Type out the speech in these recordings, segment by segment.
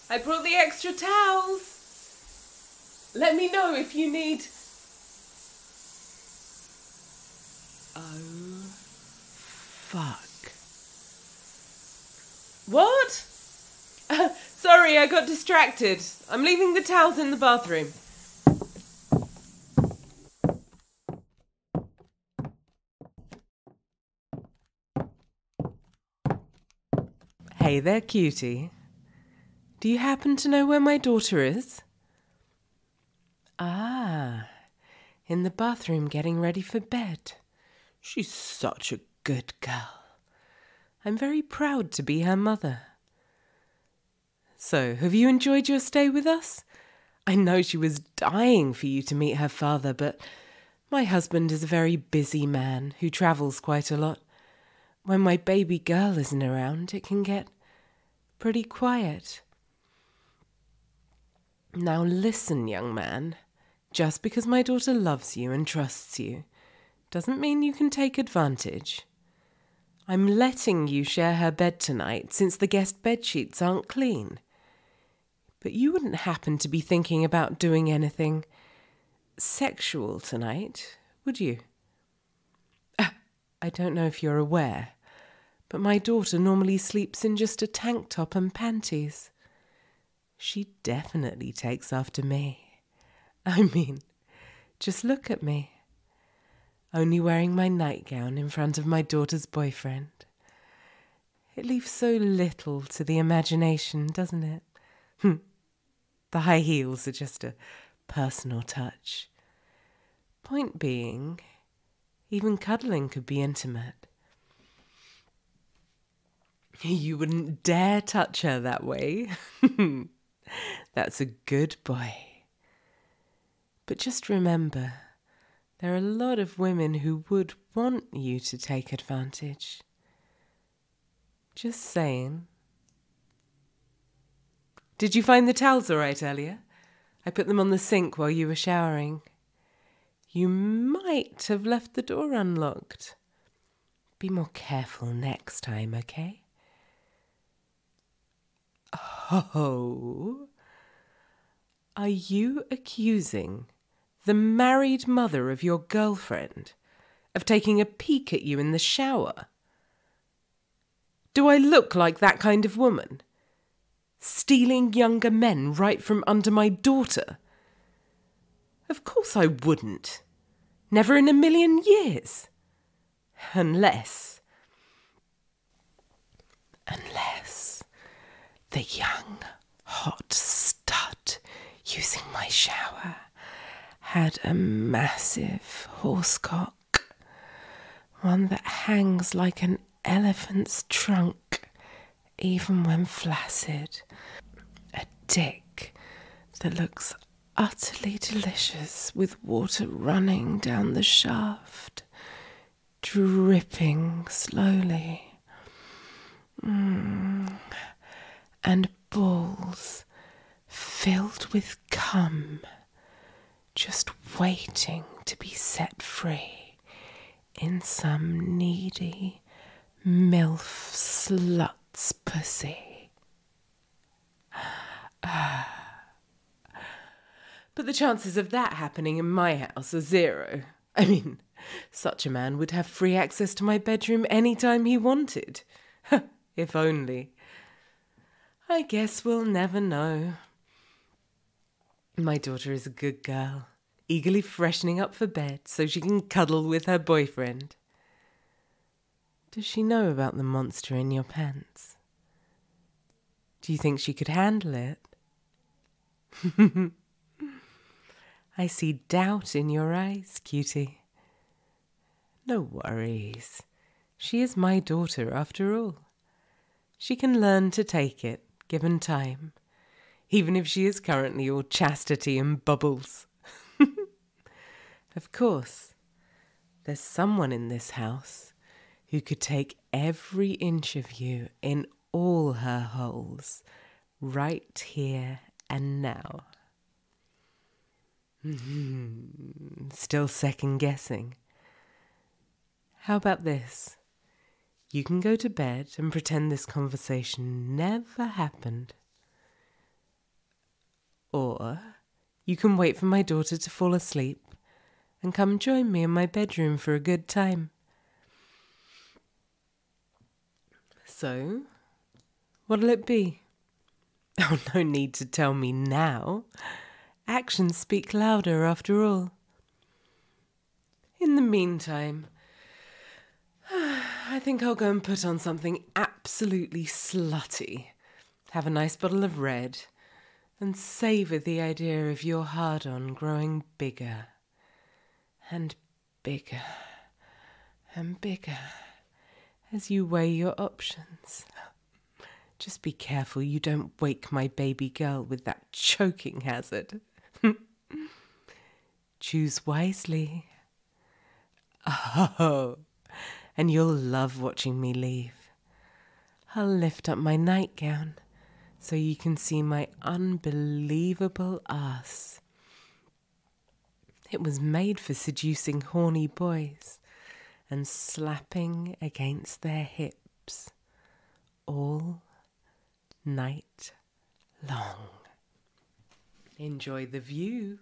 I brought the extra towels. Let me know if you need... Oh, fuck. What? Sorry, I got distracted. I'm leaving the towels in the bathroom. Hey there, cutie. Do you happen to know where my daughter is? Ah, in the bathroom getting ready for bed. She's such a good girl. I'm very proud to be her mother. So, have you enjoyed your stay with us? I know she was dying for you to meet her father, but my husband is a very busy man who travels quite a lot. When my baby girl isn't around, it can get pretty quiet. Now listen, young man. Just because my daughter loves you and trusts you doesn't mean you can take advantage. I'm letting you share her bed tonight since the guest bedsheets aren't clean. But you wouldn't happen to be thinking about doing anything sexual tonight, would you? I don't know if you're aware, but my daughter normally sleeps in just a tank top and panties. She definitely takes after me. I mean, just look at me. Only wearing my nightgown in front of my daughter's boyfriend. It leaves so little to the imagination, doesn't it? The high heels are just a personal touch. Point being, even cuddling could be intimate. You wouldn't dare touch her that way. That's a good boy. But just remember, there are a lot of women who would want you to take advantage. Just saying. Did you find the towels all right earlier? I put them on the sink while you were showering. You might have left the door unlocked. Be more careful next time, okay? Oh, are you accusing the married mother of your girlfriend of taking a peek at you in the shower? Do I look like that kind of woman? Stealing younger men right from under my daughter? Of course I wouldn't. Never in a million years. Unless the young, hot stud using my shower had a massive horsecock, one that hangs like an elephant's trunk, even when flaccid. A dick that looks utterly delicious with water running down the shaft, dripping slowly. And balls filled with cum, just waiting to be set free in some needy MILF slut's pussy. But the chances of that happening in my house are zero. I mean, such a man would have free access to my bedroom any time he wanted. If only. I guess we'll never know. My daughter is a good girl, eagerly freshening up for bed so she can cuddle with her boyfriend. Does she know about the monster in your pants? Do you think she could handle it? I see doubt in your eyes, cutie. No worries. She is my daughter after all. She can learn to take it, given time, even if she is currently all chastity and bubbles. Of course, there's someone in this house who could take every inch of you in all her holes, right here and now. Still second guessing. How about this? You can go to bed and pretend this conversation never happened. Or you can wait for my daughter to fall asleep and come join me in my bedroom for a good time. So, what'll it be? Oh, no need to tell me now. Actions speak louder after all. In the meantime, I think I'll go and put on something absolutely slutty, have a nice bottle of red, and savour the idea of your hard-on growing bigger and bigger and bigger as you weigh your options. Just be careful you don't wake my baby girl with that choking hazard. Choose wisely. Oh, and you'll love watching me leave. I'll lift up my nightgown so you can see my unbelievable ass. It was made for seducing horny boys and slapping against their hips all night long. Enjoy the view.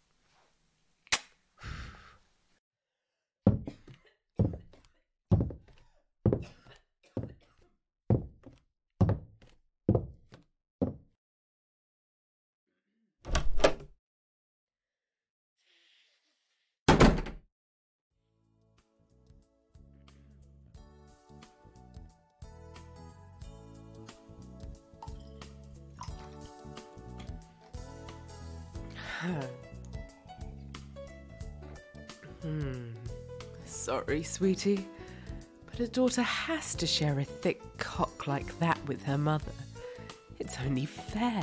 Sorry, sweetie, but a daughter has to share a thick cock like that with her mother. It's only fair.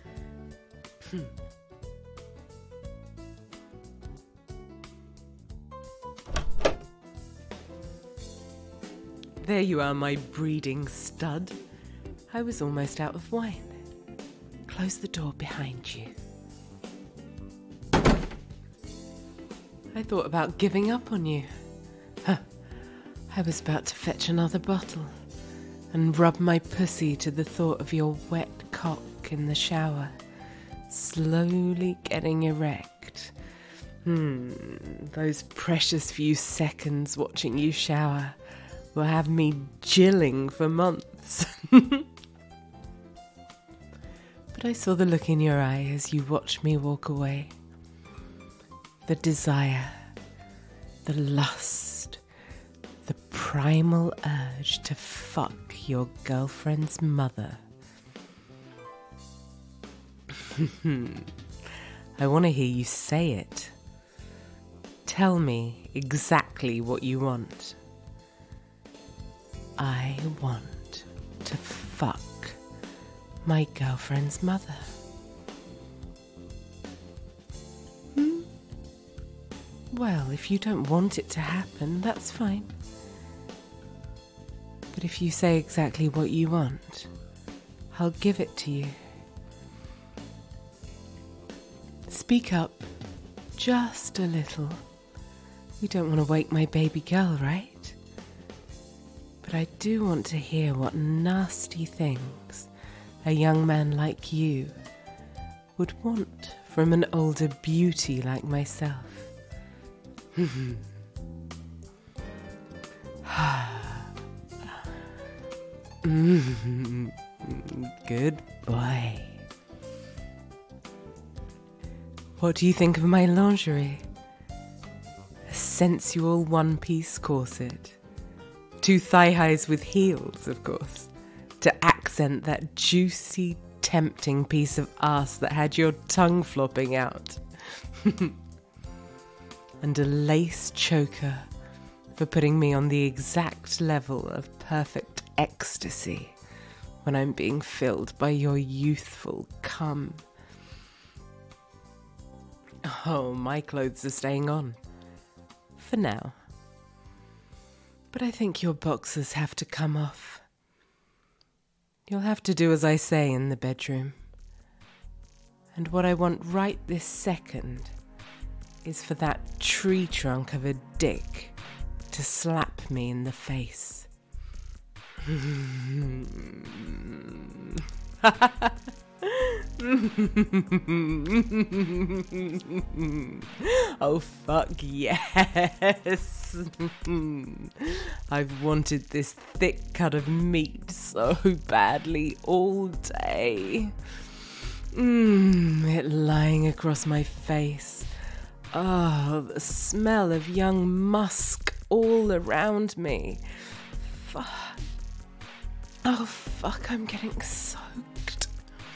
There you are, my breeding stud. I was almost out of wine. Close the door behind you. I thought about giving up on you. I was about to fetch another bottle and rub my pussy to the thought of your wet cock in the shower, slowly getting erect. Those precious few seconds watching you shower will have me jilling for months. But I saw the look in your eye as you watched me walk away. The desire, the lust, the primal urge to fuck your girlfriend's mother. I want to hear you say it. Tell me exactly what you want. I want to fuck my girlfriend's mother. Well, if you don't want it to happen, that's fine. But if you say exactly what you want, I'll give it to you. Speak up, just a little. We don't want to wake my baby girl, right? But I do want to hear what nasty things a young man like you would want from an older beauty like myself. Good boy. What do you think of my lingerie? A sensual one-piece corset. 2 thigh highs with heels, of course, to accent that juicy, tempting piece of ass that had your tongue flopping out. And a lace choker for putting me on the exact level of perfect ecstasy when I'm being filled by your youthful cum. Oh, my clothes are staying on. For now. But I think your boxers have to come off. You'll have to do as I say in the bedroom. And what I want right this second is for that tree trunk of a dick to slap me in the face. Oh, fuck yes. I've wanted this thick cut of meat so badly all day. It lying across my face. Oh, the smell of young musk all around me. Fuck. Oh, fuck, I'm getting soaked.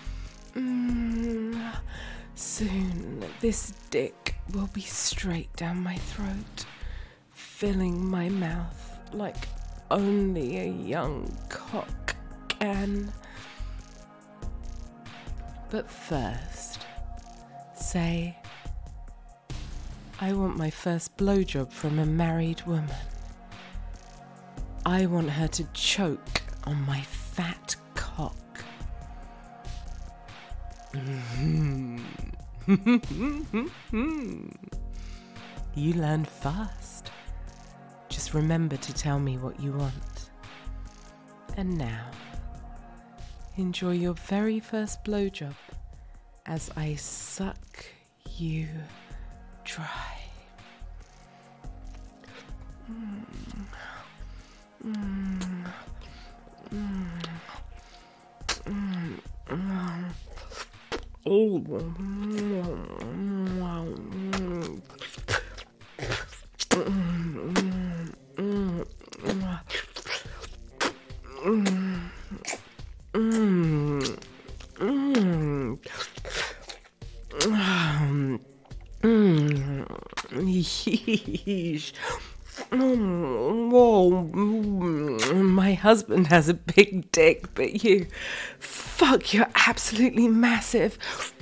Soon, this dick will be straight down my throat, filling my mouth like only a young cock can. But first, say, I want my first blowjob from a married woman. I want her to choke on my fat cock. You learn fast. Just remember to tell me what you want. And now, enjoy your very first blowjob as I suck you dry. Yeesh. My husband has a big dick, but you, fuck, you're absolutely massive.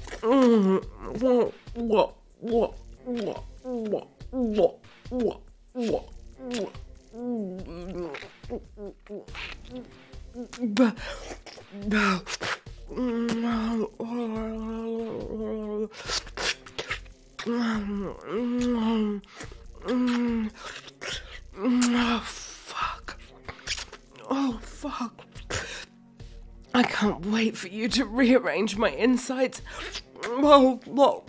Oh, fuck. Oh, fuck. I can't wait for you to rearrange my insides. Oh,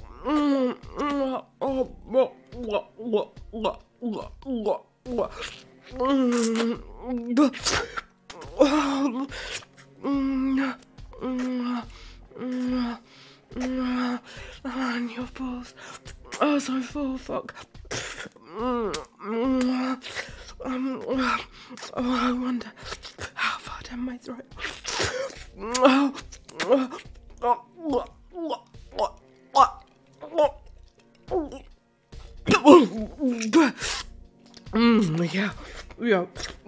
and your balls. Oh, so full, fuck. Oh, I wonder how far down my throat. Yeah.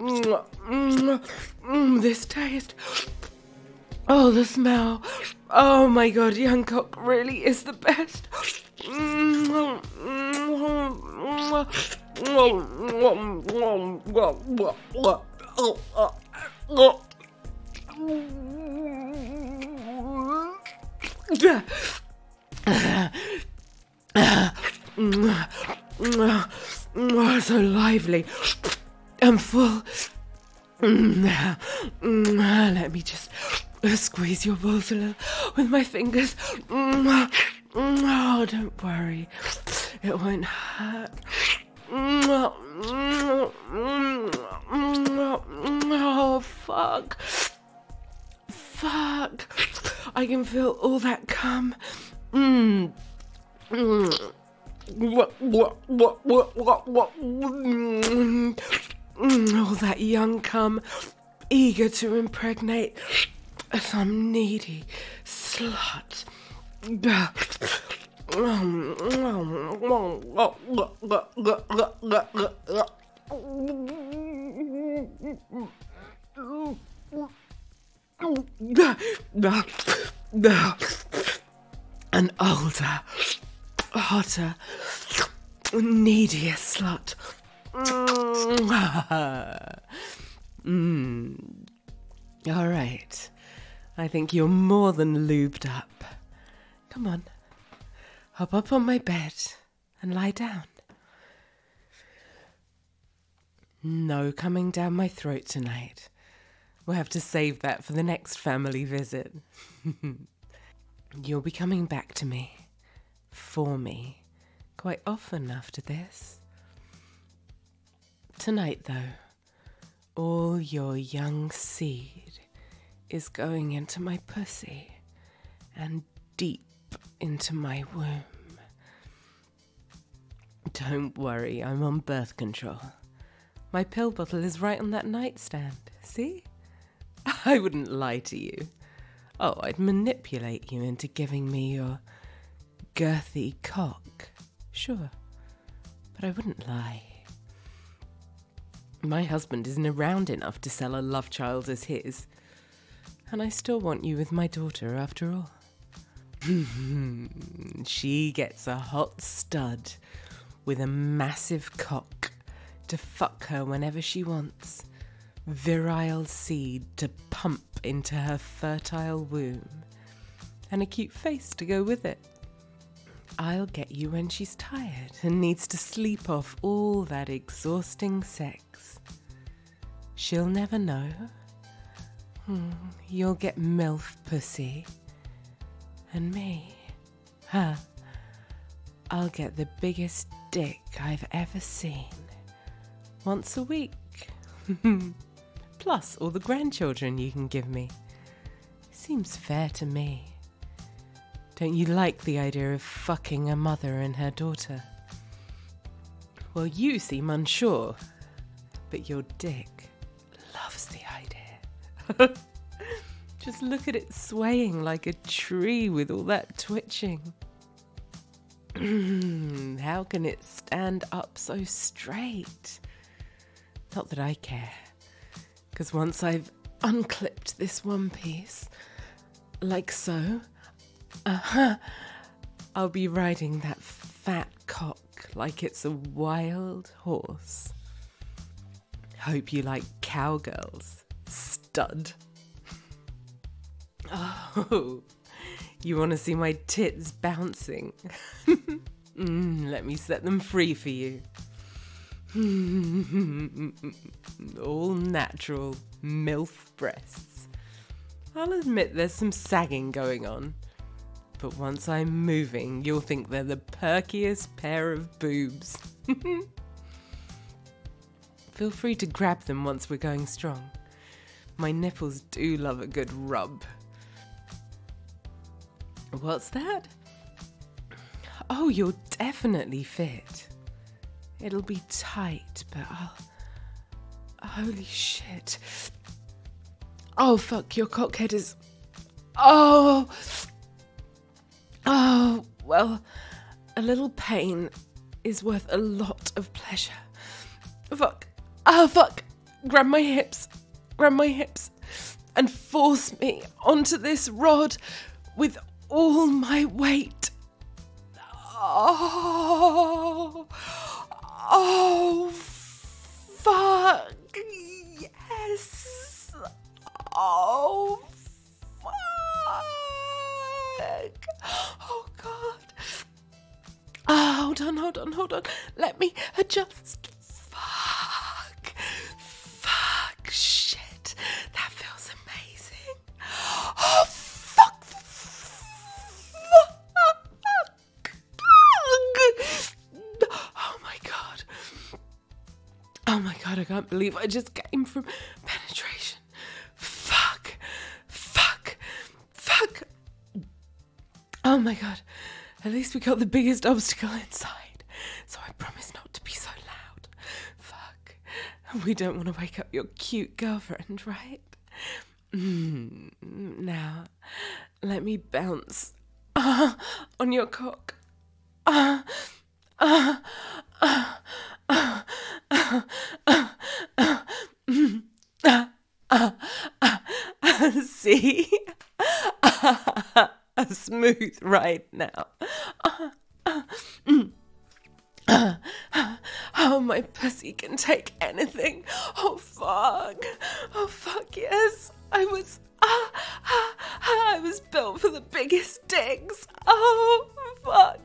This taste. Oh, the smell. Oh my god, young cock really is the best. So lively and full. Let me just squeeze your balls a little with my fingers. Oh, don't worry, it won't hurt. Oh, fuck. I can feel all that cum. All that young cum, eager to impregnate some needy slut. An older, hotter, needier slut. All right. I think you're more than lubed up. Come on. Hop up on my bed and lie down. No coming down my throat tonight. We'll have to save that for the next family visit. You'll be coming back to me, for me, quite often after this. Tonight, though, all your young seed is going into my pussy and deep into my womb. Don't worry, I'm on birth control. My pill bottle is right on that nightstand, see? I wouldn't lie to you. Oh, I'd manipulate you into giving me your girthy cock, sure, but I wouldn't lie. My husband isn't around enough to sell a love child as his, and I still want you with my daughter after all. She gets a hot stud with a massive cock to fuck her whenever she wants, virile seed to pump into her fertile womb, and a cute face to go with it. I'll get you when she's tired and needs to sleep off all that exhausting sex. She'll never know. You'll get MILF pussy. And me, I'll get the biggest dick I've ever seen. Once a week. Plus all the grandchildren you can give me. Seems fair to me. Don't you like the idea of fucking a mother and her daughter? Well, you seem unsure, but your dick loves the idea. Just look at it swaying like a tree with all that twitching. How can it stand up so straight? Not that I care, because once I've unclipped this one piece, like so, I'll be riding that fat cock like it's a wild horse. Hope you like cowgirls, stud. Oh, you want to see my tits bouncing? Let me set them free for you. All natural MILF breasts. I'll admit there's some sagging going on, but once I'm moving, you'll think they're the perkiest pair of boobs. Feel free to grab them once we're going strong. My nipples do love a good rub. What's that? Oh, you're definitely fit. It'll be tight, but holy shit. Oh, fuck, your cockhead is... Oh, well, a little pain is worth a lot of pleasure. Fuck. Oh, fuck. Grab my hips, and force me onto this rod with all my weight. Oh, fuck, yes. Oh, fuck. Oh, God. Oh, hold on. Let me adjust. Fuck, shit. That feels amazing. Oh, fuck. Oh my God, I can't believe I just came from penetration. Fuck. Oh my God, at least we got the biggest obstacle inside, so I promise not to be so loud. Fuck, we don't want to wake up your cute girlfriend, right? Now, let me bounce on your cock. See? Smooth right now. Oh, my pussy can take anything. Oh, fuck, yes. I was built for the biggest dicks. Oh, fuck.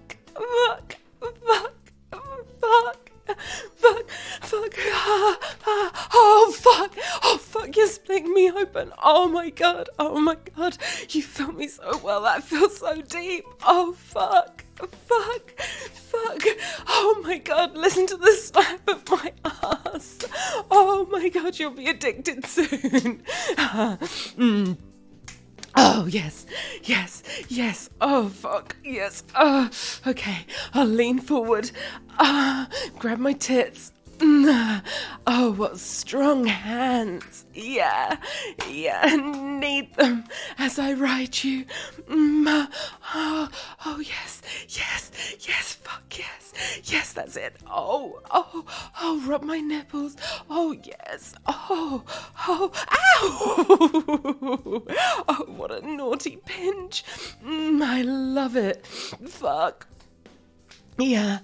Oh, fuck, you're splitting me open. happen. Oh my God. Oh my God. You feel me so well. That feels so deep. Oh, fuck. Fuck. Fuck. Oh my God. Listen to the slap of my ass. Oh my God. You'll be addicted soon. Oh, yes, yes, yes. Oh, fuck, yes. Okay, I'll lean forward. Grab my tits. Oh, what strong hands. Yeah, need them as I ride you. Oh, yes, fuck, yes, that's it. Oh, rub my nipples. Oh, yes. Oh, ow. Oh, what a naughty pinch. I love it. Fuck. Yeah.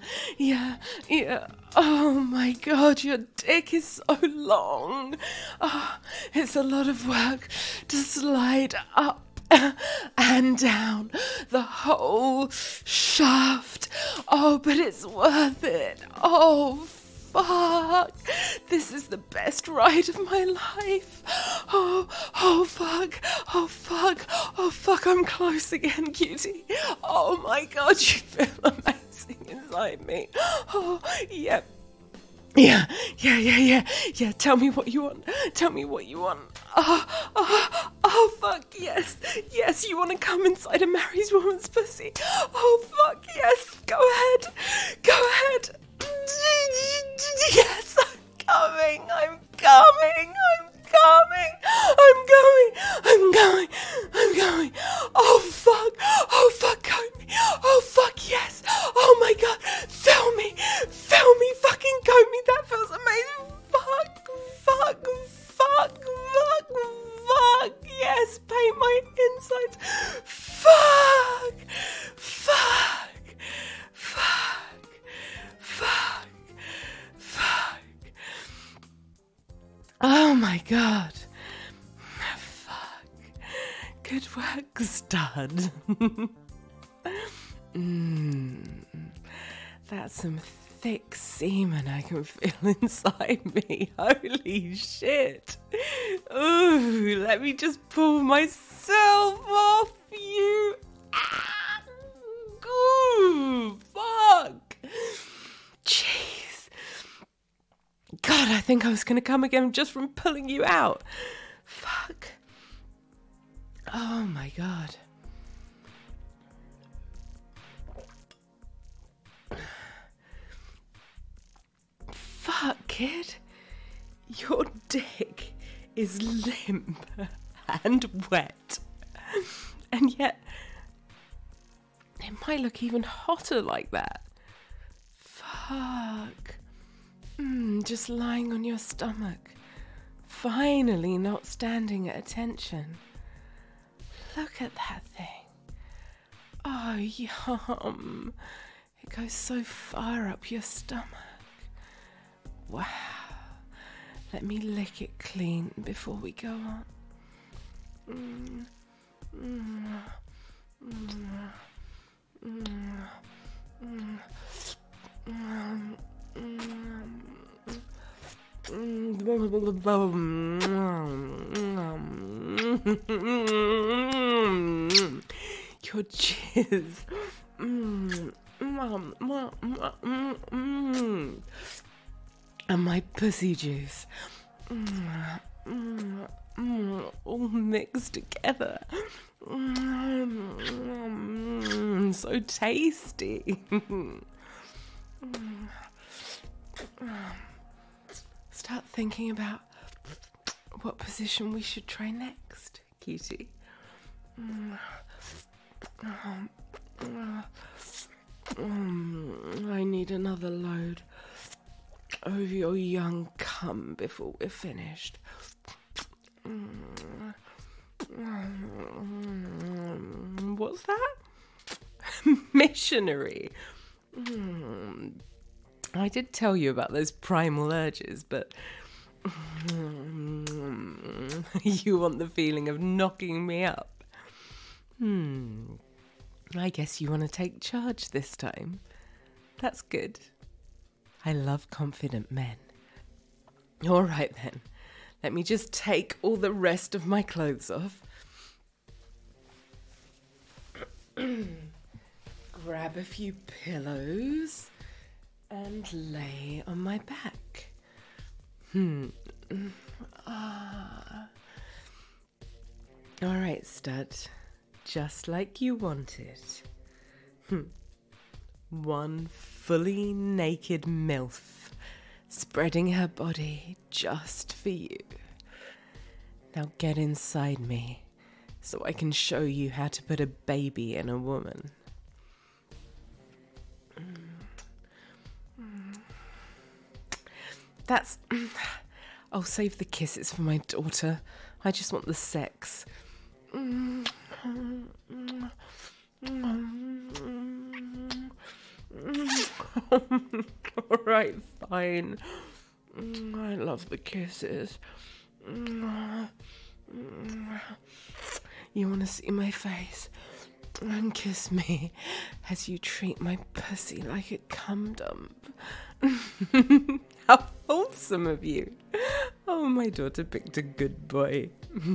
Oh my God, your dick is so long. Oh, it's a lot of work to slide up and down the whole shaft. Oh, but it's worth it. Oh, fuck. This is the best ride of my life. Oh, fuck. I'm close again, cutie. Oh my God, you feel amazing inside me. Oh, yeah. Yeah. Tell me what you want. Oh, fuck, yes. You want to come inside a married woman's pussy? Oh, fuck, yes. Go ahead. Yes, I'm coming. Oh, fuck, comb me. Oh, fuck, yes. Oh, my God. Fill me. Fucking comb me. That feels amazing. Fuck. Yes, paint my insides. Fuck. Oh my God. Fuck. Good work, stud. That's some thick semen I can feel inside me. Holy shit. Ooh, let me just pull myself off you. Ooh, fuck. Jeez. God, I think I was going to come again just from pulling you out. Fuck. Oh my God. Fuck, kid. Your dick is limp and wet. And yet, it might look even hotter like that. Fuck. Just lying on your stomach. Finally not standing at attention. Look at that thing. Oh, yum. It goes so far up your stomach. Wow. Let me lick it clean before we go on. Your jizz. And my pussy juice. All mixed together. So tasty. Start thinking about what position we should try next, cutie. I need another load of your young cum before we're finished. What's that? Missionary. I did tell you about those primal urges, but you want the feeling of knocking me up. I guess you want to take charge this time. That's good. I love confident men. All right then, Let me just take all the rest of my clothes off. Grab a few pillows and lay on my back. All right, stud. Just like you wanted. One fully naked MILF spreading her body just for you. Now get inside me so I can show you how to put a baby in a woman. I'll save the kisses for my daughter. I just want the sex. All right, fine. I love the kisses. You want to see my face? And kiss me as you treat my pussy like a cum dump. How wholesome of you. Oh, my daughter picked a good boy.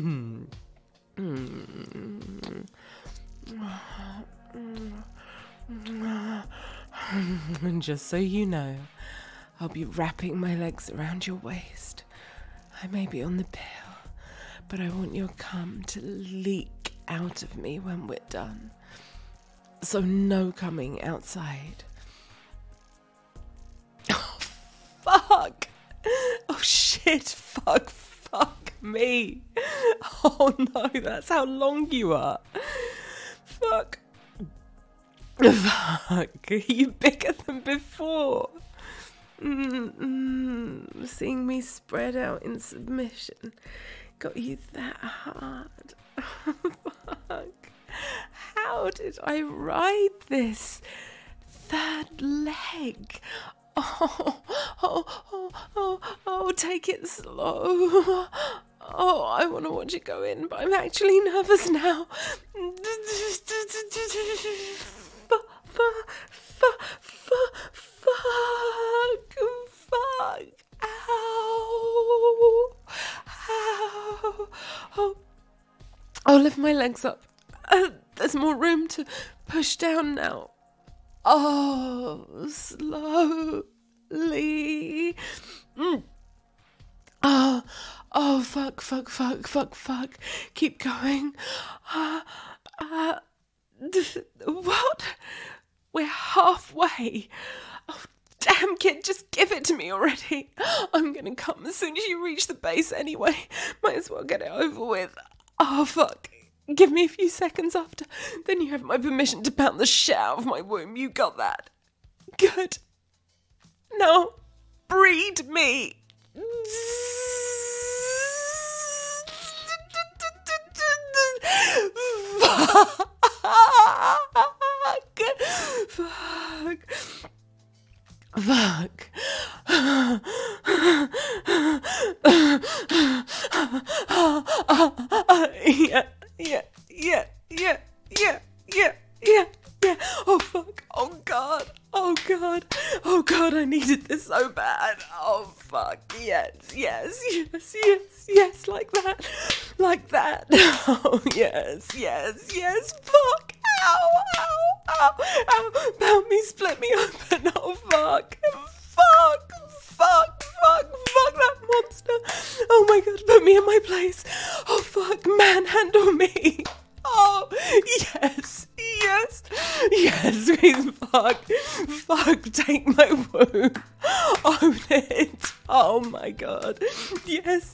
And just so you know, I'll be wrapping my legs around your waist. I may be on the pill, but I want your cum to leak out of me when we're done. So no coming outside. Oh, fuck. Oh, shit. Fuck me. Oh, no, that's how long you are. Fuck. Fuck. Are you bigger than before? Seeing me spread out in submission got you that hard. Fuck. How did I ride this third leg? Oh, take it slow. Oh, I want to watch it go in, but I'm actually nervous now. Fuck. Ow. I'll lift my legs up. There's more room to push down now. Oh, slowly. Oh, fuck. Keep going. What? We're halfway. Oh, damn, kid, just give it to me already. I'm gonna come as soon as you reach the base anyway. Might as well get it over with. Oh, fuck. Give me a few seconds after. Then you have my permission to pound the shit out of my womb. You got that? Good. Now, breed me. Fuck. Yeah. Oh, fuck. Oh, God, I needed this so bad. Oh, fuck. Yes, like that. Oh, yes. Fuck. Ow. Pound me, split me open. Oh, fuck that monster. Oh, my God, put me in my place. Oh, fuck, manhandle me. Oh, yes, please, fuck, take my womb, own it, oh my God, yes,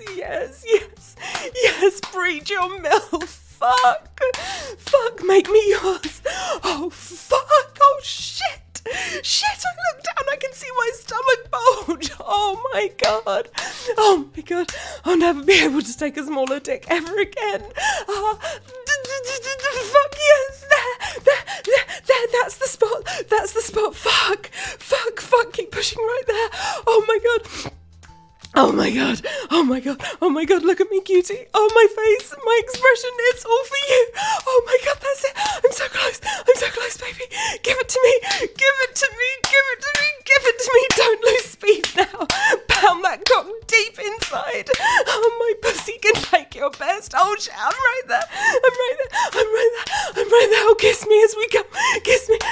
breed your MILF, fuck, make me yours, oh, fuck, oh, shit, I look down, I can see my stomach bulge, oh my God, I'll never be able to take a smaller dick ever again, fuck, yes, there, that's the spot, fuck, keep pushing right there, oh my God, look at me, cutie, oh, my face, my expression, it's all for you, oh my God, that's it, I'm so close, baby, give it to me, don't lose speed now, pound that cock deep inside, oh my ouch, I'm right there. Oh, kiss me as we go. Kiss me.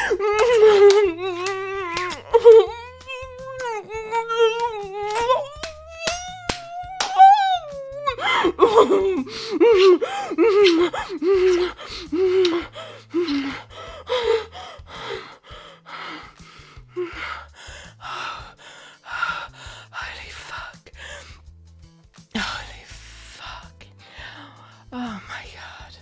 Holy fuck. Oh my god.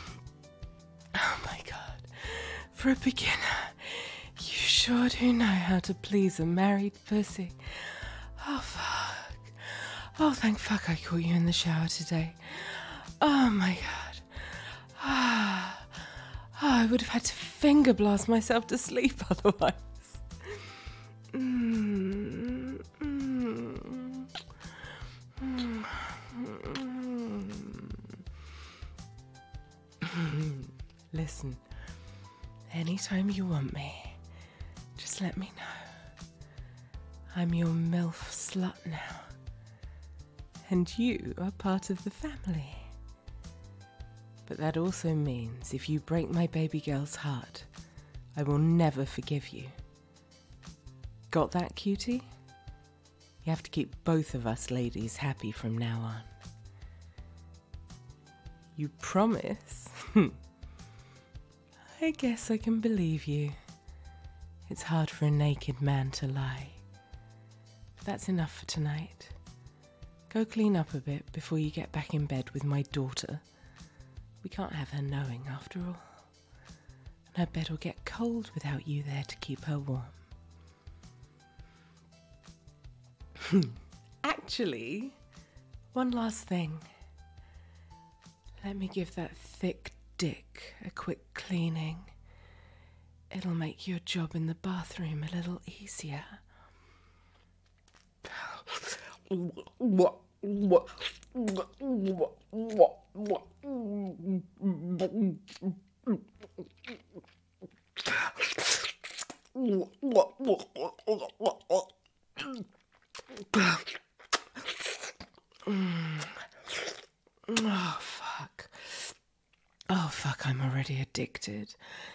For a beginner, you sure do know how to please a married pussy. Oh fuck. Oh, thank fuck I caught you in the shower today. Oh my god. I would have had to finger blast myself to sleep otherwise. Listen, anytime you want me, just let me know. I'm your MILF slut now. And you are part of the family. But that also means if you break my baby girl's heart, I will never forgive you. Got that, cutie? You have to keep both of us ladies happy from now on. You promise? I guess I can believe you. It's hard for a naked man to lie. But that's enough for tonight. Go clean up a bit before you get back in bed with my daughter. We can't have her knowing after all. And her bed will get cold without you there to keep her warm. Actually, one last thing. Let me give that thick dick a quick cleaning. It'll make your job in the bathroom a little easier. Oh fuck, I'm already addicted.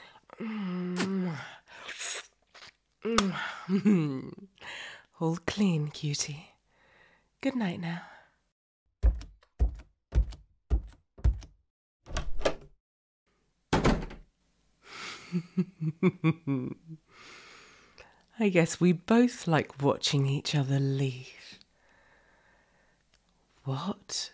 All clean, cutie. Good night now. I guess we both like watching each other leave. What